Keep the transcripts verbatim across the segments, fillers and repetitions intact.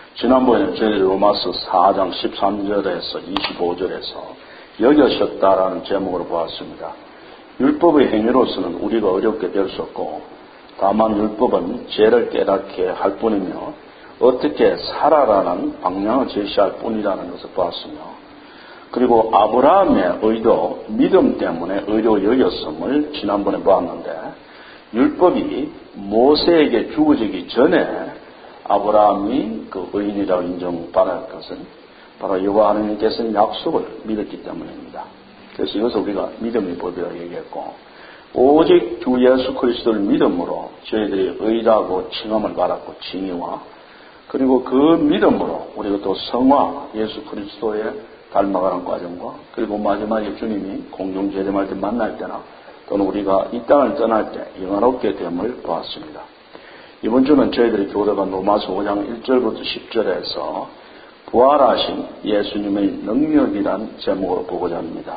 지난번에 저희 로마서 사 장 십삼 절에서 이십오 절에서 여겨셨다라는 제목으로 보았습니다. 율법의 행위로서는 우리가 어렵게 될 수 없고 다만 율법은 죄를 깨닫게 할 뿐이며 어떻게 살아라는 방향을 제시할 뿐이라는 것을 보았으며 그리고 아브라함의 의도 믿음 때문에 의로 여겼음을 지난번에 보았는데 율법이 모세에게 주어지기 전에 아브라함이 그 의인이라고 인정받을 것은 바로 여호와 하나님께서는 약속을 믿었기 때문입니다. 그래서 이것을 우리가 믿음의 법이라고 얘기했고 오직 주 예수 그리스도를 믿음으로 저희들이 의라고 칭함을 받았고 칭의와 그리고 그 믿음으로 우리가 또 성화 예수 그리스도의 닮아가는 과정과 그리고 마지막에 주님이 공중 재림할 때 만날 때나 또는 우리가 이 땅을 떠날 때 영원롭게 됨을 보았습니다. 이번 주는 저희들이 교도관 로마서 오 장 일 절부터 십 절에서 부활하신 예수님의 능력이란 제목으로 보고자 합니다.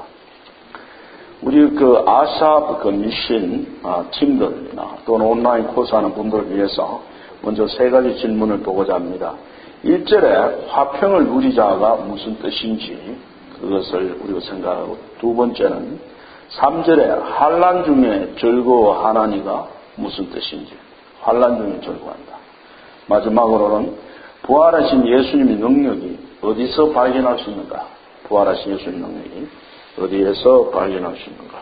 우리 그 아삽 그 미신 아, 팀들이나 또는 온라인 코스하는 분들을 위해서 먼저 세 가지 질문을 보고자 합니다. 일 절에 화평을 누리자가 무슨 뜻인지 그것을 우리가 생각하고 두 번째는 삼 절에 환난 중에 즐거워하나니가 무슨 뜻인지 환난 중에 즐거워한다. 마지막으로는 부활하신 예수님의 능력이 어디서 발견할 수 있는가? 부활하신 예수님의 능력이 어디에서 발견할 수 있는가?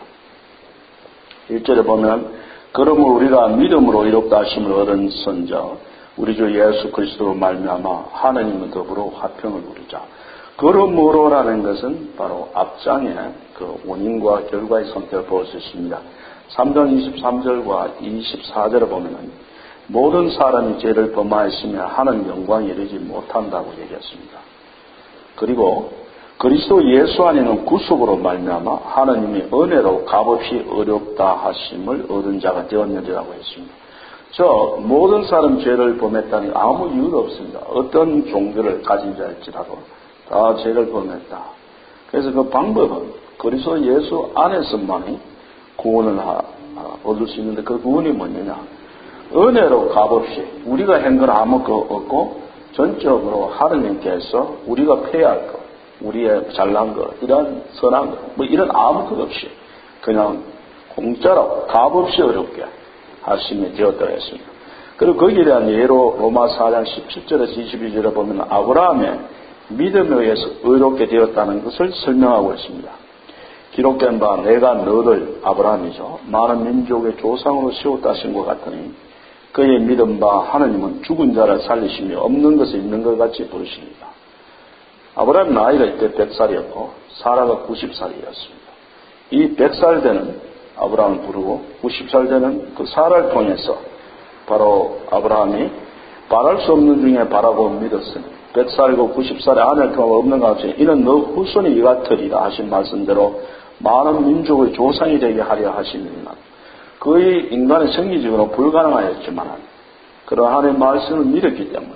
일 절에 보면 그러므로 우리가 믿음으로 이롭다 하심을 얻은 선자 우리 주 예수 그리스도로 말미암아 하나님과 더불어 화평을 누리자. 그러므로라는 것은 바로 앞장의 그 원인과 결과의 선택을 볼 수 있습니다. 삼 장 이십삼 절과 이십사 절에 보면은 모든 사람이 죄를 범하였으며 하나님 영광에 이르지 못한다고 얘기했습니다. 그리고 그리스도 예수 안에는 구속으로 말미암아 하나님이 은혜로 값없이 어렵다 하심을 얻은 자가 되었느니라고 했습니다. 저 모든 사람 죄를 범했다니 아무 이유도 없습니다. 어떤 종교를 가진 자일지라도 다 죄를 범했다. 그래서 그 방법은 그리스도 예수 안에서만이 구원을 얻을 수 있는데 그 구원이 뭐냐? 은혜로 값없이 우리가 한 건 아무것도 없고 전적으로 하느님께서 우리가 패할 것, 우리의 잘난 것, 이런 선한 것, 뭐 이런 아무것도 없이 그냥 공짜로 값없이 어렵게 하심이 되었다고 했습니다. 그리고 거기에 대한 예로 로마 사 장 십칠 절에서 이십이 절에 보면 아브라함의 믿음에 의해서 의롭게 되었다는 것을 설명하고 있습니다. 기록된 바 내가 너를 아브라함이죠. 많은 민족의 조상으로 세웠다 하신 것 같으니 그의 믿음 바 하나님은 죽은 자를 살리시며 없는 것을 있는 것 같이 부르십니다. 아브라함 나이가 이때 백 살이었고 사라가 구십 살이었습니다. 이 백 살 되는 아브라함을 부르고 구십 살 되는 그 사라를 통해서 바로 아브라함이 바랄 수 없는 중에 바라고 믿었으니 백 살이고 구십 살의 아내를 통하고 없는 것 같이 이는 너 후손이 이 같으리라 하신 말씀대로 많은 민족의 조상이 되게 하려 하시느니라. 거의 인간의 생리적으로 불가능하였지만 그러한 하나님의 말씀을 믿었기 때문에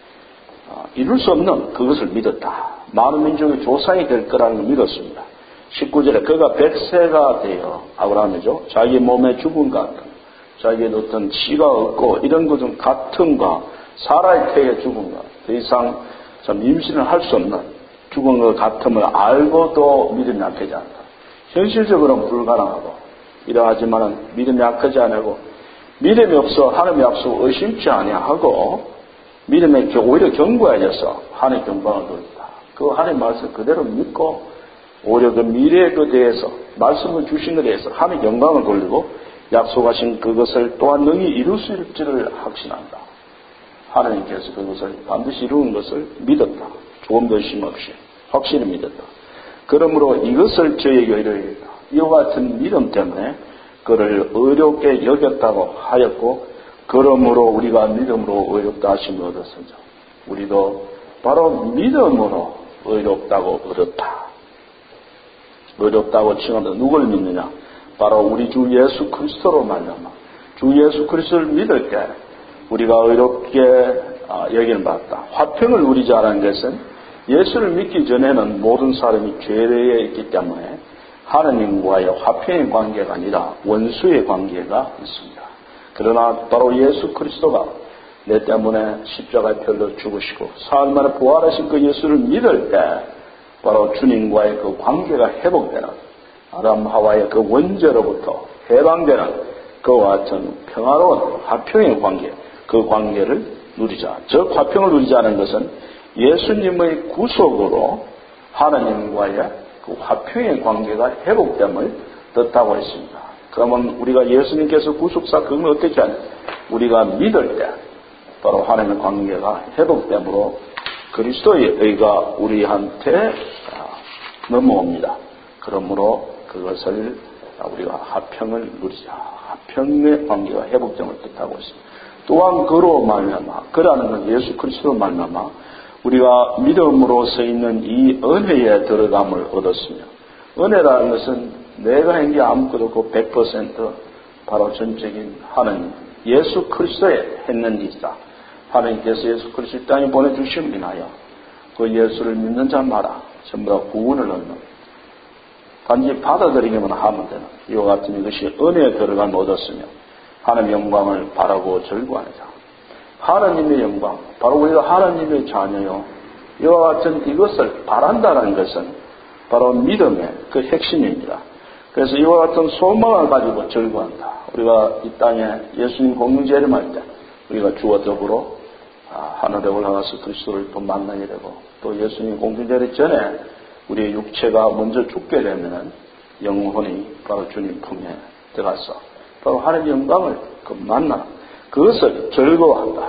이룰 수 없는 그것을 믿었다. 많은 민족의 조상이 될 거라는 걸 믿었습니다. 십구 절에 그가 백 세가 되어 아브라함이죠. 자기 몸에 죽은 것 같은 자기의 어떤 치가 없고 이런 것은 같은과 사라의 태에 죽은 것 더 이상 참 임신을 할 수 없는 죽은 것 같음을 알고도 믿음이 약하지 않다. 현실적으로는 불가능하고 이러하지만 믿음이 약하지 않고 믿음이 없어 하나님의 약속을 의심치 아니하고 믿음에 오히려 견고해져서 하나님의 영광을 돌린다. 그 하나님의 말씀을 그대로 믿고 오히려 그 미래에 그 대해서 말씀을 주신 것에 대해서 하나님의 영광을 돌리고 약속하신 그것을 또한 능히 이룰 수 있을지를 확신한다. 하나님께서 그것을 반드시 이루는 것을 믿었다. 조금도 의심 없이 확실히 믿었다. 그러므로 이것을 저에게 의뢰했다. 이와 같은 믿음 때문에 그를 의롭게 여겼다고 하였고 그러므로 우리가 믿음으로 의롭다 하심을 얻었습니다. 우리도 바로 믿음으로 의롭다고 얻었다. 의롭다고 칭한다. 누굴 믿느냐? 바로 우리 주 예수 그리스도로 말미암아 주 예수 그리스도를 믿을 때 우리가 의롭게 여기는 받았다. 화평을 누리자라는 것은 예수를 믿기 전에는 모든 사람이 죄에 있기 때문에 하나님과의 화평의 관계가 아니라 원수의 관계가 있습니다. 그러나 바로 예수 그리스도가 내 때문에 십자가에 별로 죽으시고 사흘 만에 부활하신 그 예수를 믿을 때 바로 주님과의 그 관계가 회복되는 아담 하와의 그 원죄로부터 해방되는 그와 같은 평화로운 화평의 관계, 그 관계를 누리자. 저 화평을 누리자는 것은 예수님의 구속으로 하나님과의 그 화평의 관계가 회복됨을 뜻하고 있습니다. 그러면 우리가 예수님께서 구속사건을 어떻게 하냐? 우리가 믿을 때 바로 하나님의 관계가 회복됨으로 그리스도의 의가 우리한테 넘어옵니다. 그러므로 그것을 우리가 화평을 누리자. 화평의 관계가 회복됨을 뜻하고 있습니다. 또한 그로 말미암아, 그라는 건 예수 그리스도 말미암아 우리가 믿음으로서 있는 이 은혜에 들어감을 얻었으며, 은혜라는 것은 내가 한 게 아무것도 없고 백 퍼센트 바로 전적인 하나님 예수 그리스도에 했는 일이다. 하나님께서 예수 그리스도 땅에 보내주심을 인하여 그 예수를 믿는 자마다 전부 다 구원을 얻는, 단지 받아들이기만 하면 되는 이와 같은 이것이 은혜에 들어감을 얻었으며 하나님의 영광을 바라고 절구하는 자. 하나님의 영광, 바로 우리가 하나님의 자녀요. 이와 같은 이것을 바란다는 것은 바로 믿음의 그 핵심입니다. 그래서 이와 같은 소망을 가지고 절구한다. 우리가 이 땅에 예수님 공중재림할 때 우리가 주와 더불어 하늘에 올라가서 그리스도를 또 만나게 되고, 또 예수님 공중재림 전에 우리의 육체가 먼저 죽게 되면은 영혼이 바로 주님 품에 들어가서 바로 하나님의 영광을 그 만나 그것을 즐거워한다.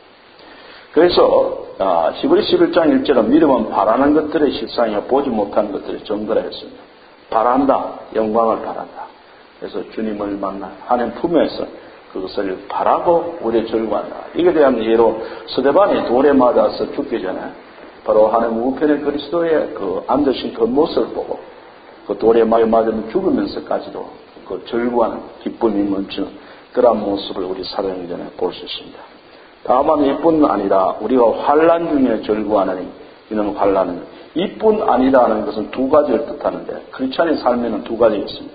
그래서 아, 히브리 십일 장 일 절은 믿음은 바라는 것들의 실상이요 보지 못하는 것들의 증거라 했습니다. 바란다, 영광을 바란다. 그래서 주님을 만나 하나님 품에서 그것을 바라고 우리의 즐거워한다. 이게 대한 예로 스데반이 돌에 맞아서 죽기 전에 바로 하나님 우편의 그리스도의 그 앉으신 그 모습을 보고 그 돌에 맞으면 죽으면서까지도 그 즐거워하는 기쁨이 멈추는 그런 모습을 우리 사도행전에 볼 수 있습니다. 다만 이뿐 아니라 우리가 환난 중에 즐거워하는 이런 환난은 이뿐 아니라는 것은 두 가지를 뜻하는데 크리스찬의 삶에는 두 가지가 있습니다.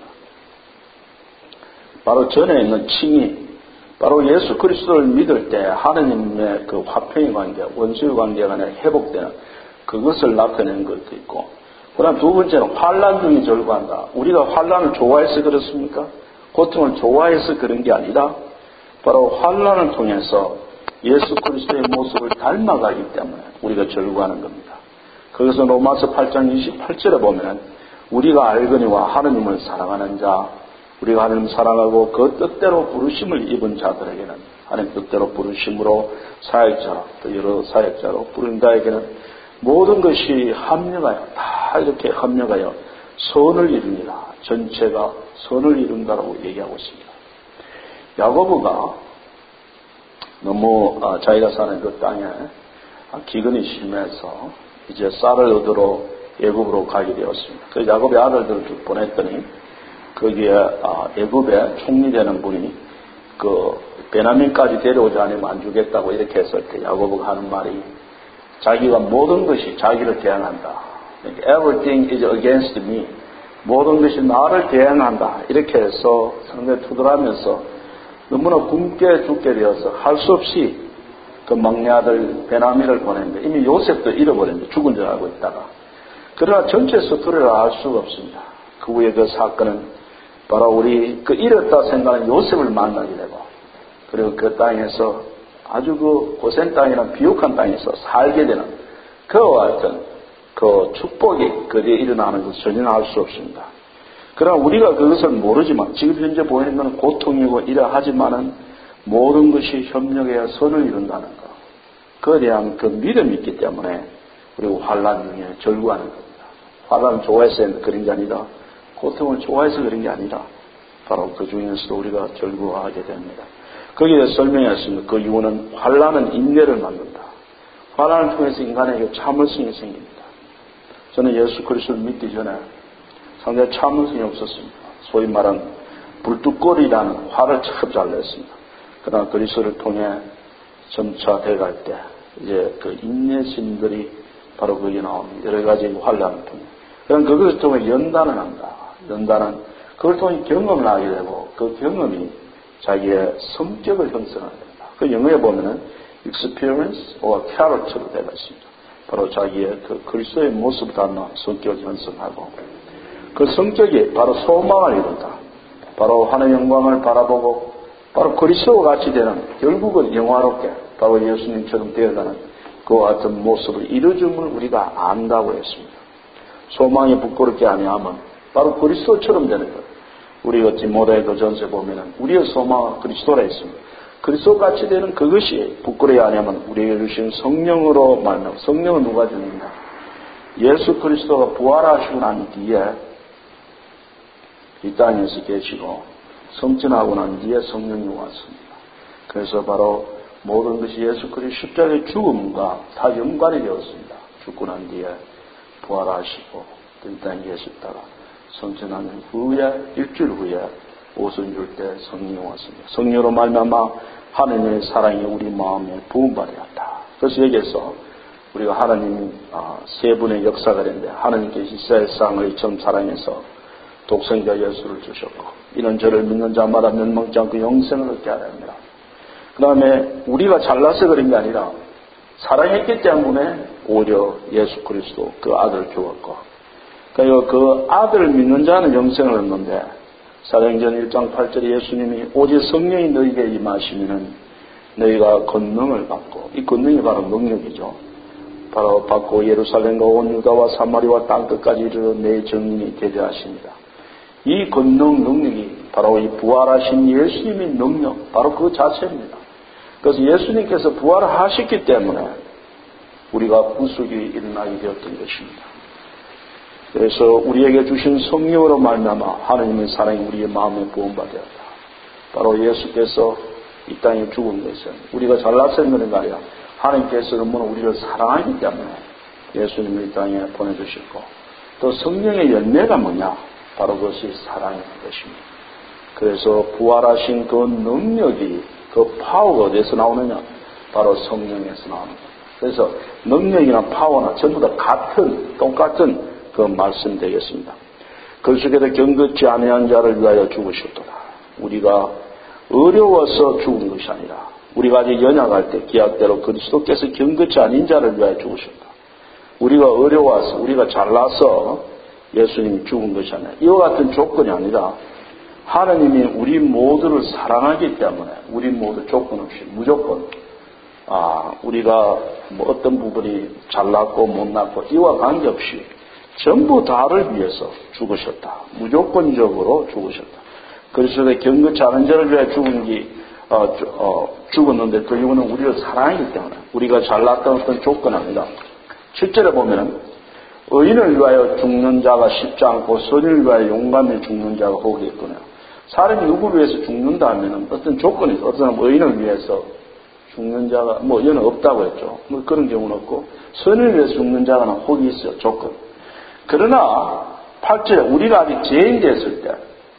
바로 전에 있는 칭의, 바로 예수 그리스도를 믿을 때 하나님의 그 화평의 관계, 원수의 관계가 회복되는 그것을 나타내는 것도 있고, 그다음 두 번째는 환난 중에 절구한다. 우리가 환난을 좋아해서 그렇습니까? 고통을 좋아해서 그런 게 아니라 바로 환난을 통해서 예수 그리스도의 모습을 닮아가기 때문에 우리가 절구하는 겁니다. 그것은 로마서 팔 장 이십팔 절에 보면 우리가 알거니와 하나님을 사랑하는 자, 우리가 하나님을 사랑하고 그 뜻대로 부르심을 입은 자들에게는 하나님 뜻대로 부르심으로 사역자, 또 여러 사역자로 부른 자에게는 모든 것이 합력하여 다 이렇게 합력하여 선을 이루니라. 전체가 선을 이룬다라고 얘기하고 있습니다. 야고보가 너무 자기가 사는 그 땅에 기근이 심해서 이제 쌀을 얻으러 애굽으로 가게 되었습니다. 그 야곱의 아들들을 쭉 보냈더니 거기에 애굽의 총리 되는 분이 그 베냐민까지 데려오지 않으면 안 주겠다고 이렇게 했을 때 야고보가 하는 말이 자기가 모든 것이 자기를 대항한다. Everything is against me. 모든 것이 나를 대항한다. 이렇게 해서 상당히 투덜하면서 너무나 굶게 죽게 되어서 할 수 없이 그 막내 아들 베냐민을 보냈는데 이미 요셉도 잃어버렸는데 죽은 줄 알고 있다가, 그러나 전체 스토리를 알 수가 없습니다. 그 후에 그 사건은 바로 우리 그 잃었다 생각하는 요셉을 만나게 되고, 그리고 그 땅에서 아주 그 고센 땅이나 비옥한 땅에서 살게 되는 그와 같은 그 축복이 그뒤에 일어나는 것을 전혀 알 수 없습니다. 그러나 우리가 그것을 모르지만 지금 현재 보이는 것은 고통이고 이래 하지만은 모든 것이 협력해야 선을 이룬다는 것, 그에 대한 그 믿음이 있기 때문에 우리가 환난 중에 절구하는 겁니다. 환난을 좋아해서 그런 게 아니라, 고통을 좋아해서 그런 게 아니라 바로 그 중에서도 우리가 절구하게 됩니다. 거기에 설명했습니다. 그 이유는 환난은 인내를 만든다. 환난을 통해서 인간에게 참을성이 생깁니다. 저는 예수 그리스도를 믿기 전에 상당히 참을성이 없었습니다. 소위 말하는 불뚝거리라는 화를 참 잘 냈습니다. 그러나 그리스도를 통해 점차 돼갈 때 이제 그 인내심들이 바로 거기에 나옵니다. 여러 가지 환난을 통해. 그럼 그것을 통해 연단을 한다. 연단은 그걸 통해 경험을 하게 되고 그 경험이 자기의 성격을 형성하게 됩니다. 그 영어에 보면은 experience or character로 되어 있습니다. 바로 자기의 그 그리스도의 모습을 담는 성격을 형성하고 그 성격이 바로 소망을 이룬다. 바로 하나님의 영광을 바라보고 바로 그리스도와 같이 되는 결국은 영화롭게 바로 예수님처럼 되어가는 그와 같은 모습을 이루어줌을 우리가 안다고 했습니다. 소망이 부끄럽게 아니하면 바로 그리스도처럼 되는 것. 우리가 디모데도 전서에 보면은 우리의 소망은 그리스도라 했습니다. 그리스도 같이 되는 그것이 부끄러워 아니하면 우리에게 주신 성령으로 말하면 성령은 누가 주는가? 예수 그리스도가 부활하시고 난 뒤에 이 땅에서 계시고 성전하고 난 뒤에 성령이 왔습니다. 그래서 바로 모든 것이 예수 그리스도 십자가의 죽음과 다 연관이 되었습니다. 죽고 난 뒤에 부활하시고 이 땅에 계셨다가 성전하는 후에 일주일 후에 오순 줄 때 성령이 왔습니다. 성령으로 말미암아 하나님의 사랑이 우리 마음에 부음받았다. 그래서 여기에서 우리가 하나님이 세 분의 역사가 되는데 하나님께서 세상을 처음 사랑해서 독생자 예수를 주셨고 이는 저를 믿는 자마다 멸망치 않고 영생을 얻게 하려 합니다. 그 다음에 우리가 잘나서 그런 게 아니라 사랑했기 때문에 오히려 예수 그리스도 그 아들을 주었고 그러니까 그 아들을 믿는 자는 영생을 얻는데 사도행전 일 장 팔 절에 예수님이 오직 성령이 너희에게 임하시면 너희가 권능을 받고 이 권능이 바로 능력이죠. 바로 받고 예루살렘과 온 유다와 사마리아와 땅끝까지 이르러 내 증인이 되게 하십니다. 이 권능 능력이 바로 이 부활하신 예수님의 능력 바로 그 자체입니다. 그래서 예수님께서 부활하셨기 때문에 우리가 구속이 일어나게 되었던 것입니다. 그래서 우리에게 주신 성령으로 말미암아 하나님의 사랑이 우리의 마음에 부음받았다. 바로 예수께서 이 땅에 죽은 것은 우리가 잘나서 있는 게 아니라 하나님께서는 우리를 사랑하기 때문에 예수님을 이 땅에 보내주셨고 또 성령의 열매가 뭐냐? 바로 그것이 사랑인 것입니다. 그래서 부활하신 그 능력이 그 파워가 어디서 나오느냐? 바로 성령에서 나오는 거예요. 그래서 능력이나 파워나 전부 다 같은 똑같은 그 말씀 되겠습니다. 그 속에서 경건치 아니한 자를 위하여 죽으셨도다. 우리가 어려워서 죽은 것이 아니라 우리가 아직 연약할 때 기약대로 그리스도께서 경건치 아닌 자를 위하여 죽으셨다. 우리가 어려워서 우리가 잘나서 예수님이 죽은 것이 아니라 이와 같은 조건이 아니라 하나님이 우리 모두를 사랑하기 때문에 우리 모두 조건 없이 무조건 아 우리가 뭐 어떤 부분이 잘났고 못났고 이와 관계없이 전부 다를 위해서 죽으셨다. 무조건적으로 죽으셨다. 그래서 경건치 않은 자를 위해 죽은 게 어, 어, 죽었는데 그 이유는 우리를 사랑하기 때문에 우리가 잘났던 어떤 조건 아니라 칠 절에 보면 의인을 위하여 죽는 자가 쉽지 않고 선을 위하여 용감히 죽는 자가 혹이 있거든요. 사람이 누구를 위해서 죽는다 하면 어떤 조건이 있어. 어떤 사람은 의인을 위해서 죽는 자가 뭐 이는 없다고 했죠. 뭐 그런 경우는 없고 선을 위해서 죽는 자가 혹이 있어요. 조건. 그러나 팔 절에 우리가 아직 죄인 됐을 때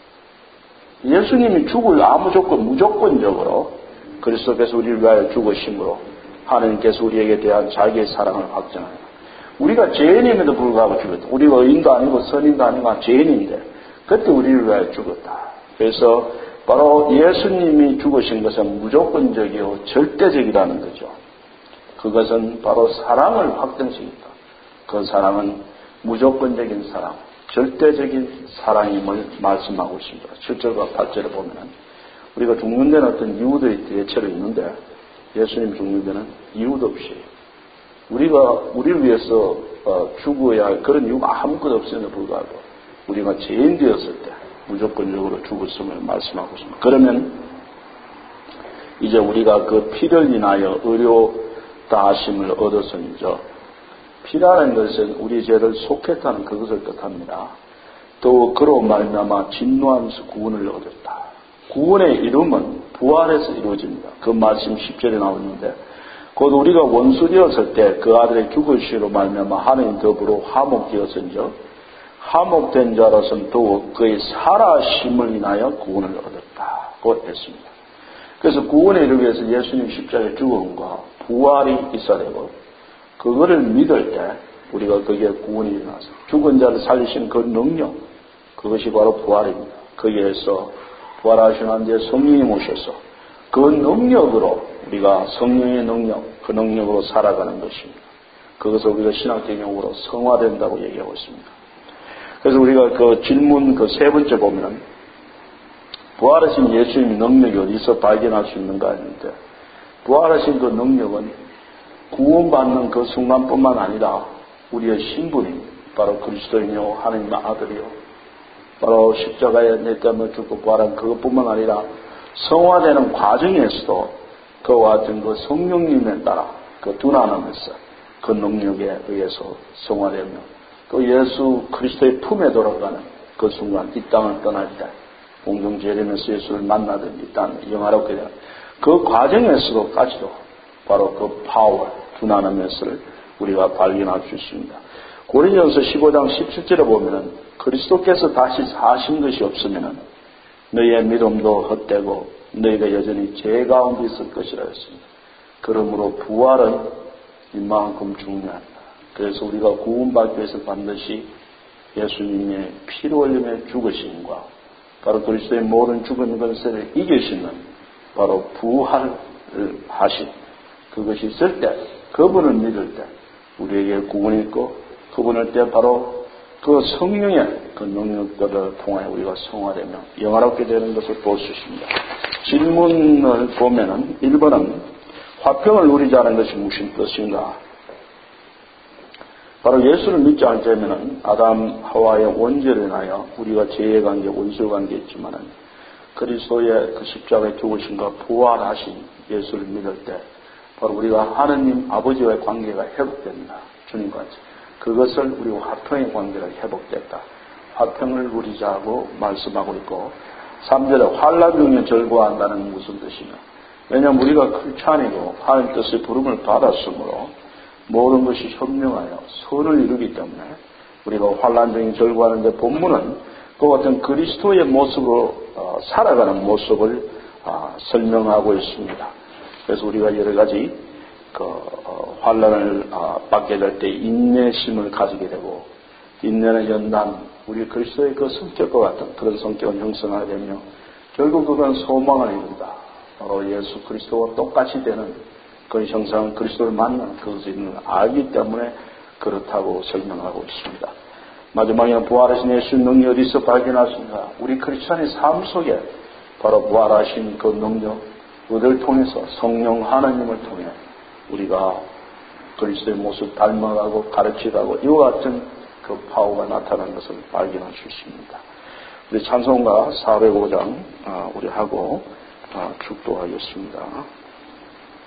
예수님이 죽을 아무 조건 무조건적으로 그리스도께서 우리를 위하여 죽으심으로 하나님께서 우리에게 대한 자기의 사랑을 확정합니다. 우리가 죄인임에도 불구하고 죽었다. 우리가 의인도 아니고 선인도 아니고 죄인인데 그때 우리를 위하여 죽었다. 그래서 바로 예수님이 죽으신 것은 무조건적이고 절대적이라는 거죠. 그것은 바로 사랑을 확정시켰다. 그 사랑은 무조건적인 사랑, 절대적인 사랑임을 말씀하고 있습니다. 칠 절과 팔 절에 보면 우리가 죽는 데는 어떤 이유들이 대체로 있는데 예수님 죽는 데는 이유도 없이 우리가 우리를 위해서 죽어야 할 그런 이유가 아무것도 없음에도 불구하고 우리가 죄인 되었을 때 무조건적으로 죽었음을 말씀하고 있습니다. 그러면 이제 우리가 그 피를 인하여 의료 다하심을 얻었으니죠. 피라는 것은 우리 죄를 속했다는 그것을 뜻합니다. 또 그로 말미암아 진노하면서 구원을 얻었다. 구원의 이름은 부활에서 이루어집니다. 그 말씀 십 절에 나오는데 곧 우리가 원수 되었을 때 그 아들의 죽으시로 말미암아 하나님 더불어 화목되었은즉 화목된 자로서는 더욱 그의 살아심을 인하여 구원을 얻었다고 했습니다. 그래서 구원에 이르기 위해서 예수님 십자가의 죽음과 부활이 있어야 되고 그거를 믿을 때 우리가 거기에 구원이 일어나서 죽은 자를 살리신 그 능력 그것이 바로 부활입니다. 거기에서 부활하신 한 뒤에 성령이 오셔서 그 능력으로 우리가 성령의 능력, 그 능력으로 살아가는 것입니다. 그것을 우리가 신학개념으로 성화된다고 얘기하고 있습니다. 그래서 우리가 그 질문 그 세 번째 보면은 부활하신 예수님의 능력이 어디서 발견할 수 있는가 했는데 부활하신 그 능력은 구원받는 그 순간뿐만 아니라 우리의 신분이 바로 그리스도이며 하나님의 아들이요. 바로 십자가에 내 때문에 죽고 부활한 그것뿐만 아니라 성화되는 과정에서도 그와 같은 그 성령님에 따라 그 둔하면서 그 능력에 의해서 성화되며 또 예수 그리스도의 품에 돌아가는 그 순간 이 땅을 떠날 때 공중 재림에서 예수를 만나든 이 땅에 영화롭게 되는 그 과정에서도까지도 바로 그 파워, 둔하는 메스를 우리가 발견할 수 있습니다. 고린도전서 십오 장 십칠 절에 보면은 그리스도께서 다시 사신 것이 없으면은 너희의 믿음도 헛되고 너희가 여전히 죄 가운데 있을 것이라 했습니다. 그러므로 부활은 이만큼 중요합니다. 그래서 우리가 구원받기 위해서 반드시 예수님의 피로 흘림의 죽으심과 바로 그리스도의 모든 죽은 권세를 이길 수 있는 바로 부활을 하신 그것이 있을 때 그분을 믿을 때 우리에게 구원이 있고 그분을 때 바로 그 성령의 그 능력들을 통하여 우리가 성화되며 영화롭게 되는 것을 볼 수 있습니다. 질문을 보면은 일 번은 화평을 누리자는 것이 무슨 뜻인가? 바로 예수를 믿지 않자면은 아담 하와의 원죄로 인하여 우리가 죄의 관계, 원수 관계 있지만은 그리스도의 그 십자가의 죽으심과 부활하신 예수를 믿을 때 바로 우리가 하느님 아버지와의 관계가 회복됩니다. 주님과 같이. 그것을 우리가 화평의 관계를 회복됐다. 화평을 누리자고 말씀하고 있고 삼 절에 환난 중에 절구한다는 무슨 뜻이냐. 왜냐하면 우리가 크리스찬이고 하나님 뜻의 부름을 받았으므로 모든 것이 현명하여 선을 이루기 때문에 우리가 환난 중에 절구하는데 본문은 그 어떤 그리스도의 모습으로 어, 살아가는 모습을 어, 설명하고 있습니다. 그래서 우리가 여러 가지 그 어, 환난을 어, 받게 될 때 인내심을 가지게 되고 인내는 연단 우리 그리스도의 그 성격과 같은 그런 성격을 형성하게 되며 결국 그건 소망을 이룬다. 바로 예수 그리스도와 똑같이 되는 그 형상 그리스도를 만나는 그것을 있는 알기 때문에 그렇다고 설명하고 있습니다. 마지막에 부활하신 예수 능력 어디서 발견하십니까? 우리 크리스찬의 삶 속에 바로 부활하신 그 능력 그들을 통해서 성령 하나님을 통해 우리가 그리스도의 모습 닮아가고 가르치가고 이와 같은 그 파워가 나타나는 것을 발견할 수 있습니다. 우리 찬송가 사백오 장 우리 하고 축도하겠습니다.